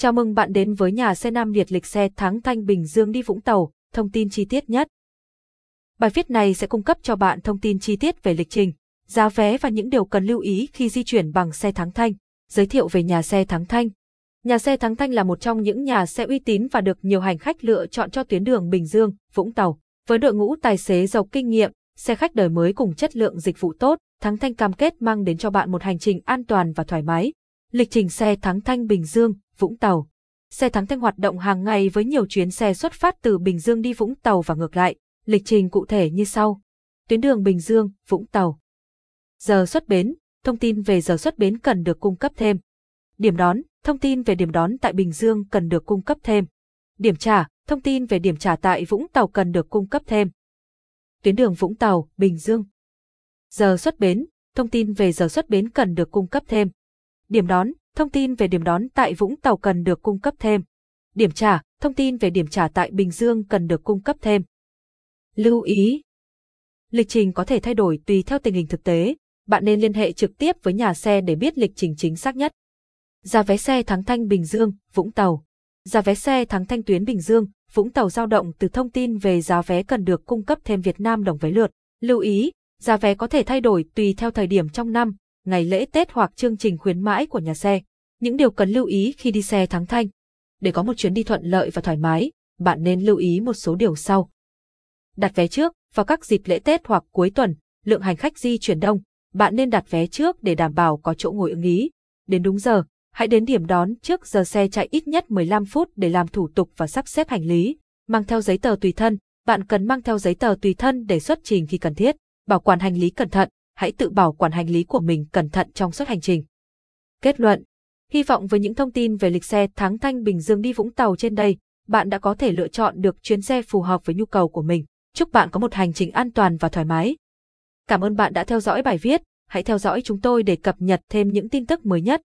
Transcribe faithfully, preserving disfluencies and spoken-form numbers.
Chào mừng bạn đến với nhà xe Nam Việt lịch xe Thắng Thanh Bình Dương đi Vũng Tàu, thông tin chi tiết nhất. Bài viết này sẽ cung cấp cho bạn thông tin chi tiết về lịch trình, giá vé và những điều cần lưu ý khi di chuyển bằng xe Thắng Thanh. Giới thiệu về nhà xe Thắng Thanh. Nhà xe Thắng Thanh là một trong những nhà xe uy tín và được nhiều hành khách lựa chọn cho tuyến đường Bình Dương, Vũng Tàu. Với đội ngũ tài xế giàu kinh nghiệm, xe khách đời mới cùng chất lượng dịch vụ tốt, Thắng Thanh cam kết mang đến cho bạn một hành trình an toàn và thoải mái. Lịch trình xe Thắng Thanh Bình Dương, Vũng Tàu. Xe Thắng Thanh hoạt động hàng ngày với nhiều chuyến xe xuất phát từ Bình Dương đi Vũng Tàu và ngược lại. Lịch trình cụ thể như sau. Tuyến đường Bình Dương, Vũng Tàu. Giờ xuất bến, thông tin về giờ xuất bến cần được cung cấp thêm. Điểm đón, thông tin về điểm đón tại Bình Dương cần được cung cấp thêm. Điểm trả, thông tin về điểm trả tại Vũng Tàu cần được cung cấp thêm. Tuyến đường Vũng Tàu, Bình Dương. Giờ xuất bến, thông tin về giờ xuất bến cần được cung cấp thêm. Điểm đón, thông tin về điểm đón tại Vũng Tàu cần được cung cấp thêm. Điểm trả, thông tin về điểm trả tại Bình Dương cần được cung cấp thêm. Lưu ý. Lịch trình có thể thay đổi tùy theo tình hình thực tế, bạn nên liên hệ trực tiếp với nhà xe để biết lịch trình chính xác nhất. Giá vé xe Thắng Thanh Bình Dương, Vũng Tàu. Giá vé xe Thắng Thanh tuyến Bình Dương, Vũng Tàu dao động từ thông tin về giá vé cần được cung cấp thêm Việt Nam đồng vé lượt. Lưu ý, giá vé có thể thay đổi tùy theo thời điểm trong năm, ngày lễ Tết hoặc chương trình khuyến mãi của nhà xe. Những điều cần lưu ý khi đi xe Thắng Thanh. Để có một chuyến đi thuận lợi và thoải mái, bạn nên lưu ý một số điều sau. Đặt vé trước, vào các dịp lễ Tết hoặc cuối tuần, lượng hành khách di chuyển đông, bạn nên đặt vé trước để đảm bảo có chỗ ngồi ưng ý. Đến đúng giờ, hãy đến điểm đón trước giờ xe chạy ít nhất mười lăm phút để làm thủ tục và sắp xếp hành lý. Mang theo giấy tờ tùy thân, bạn cần mang theo giấy tờ tùy thân để xuất trình khi cần thiết. Bảo quản hành lý cẩn thận, hãy tự bảo quản hành lý của mình cẩn thận trong suốt hành trình. Kết luận. Hy vọng với những thông tin về lịch xe Thắng Thanh Bình Dương đi Vũng Tàu trên đây, bạn đã có thể lựa chọn được chuyến xe phù hợp với nhu cầu của mình. Chúc bạn có một hành trình an toàn và thoải mái. Cảm ơn bạn đã theo dõi bài viết, hãy theo dõi chúng tôi để cập nhật thêm những tin tức mới nhất.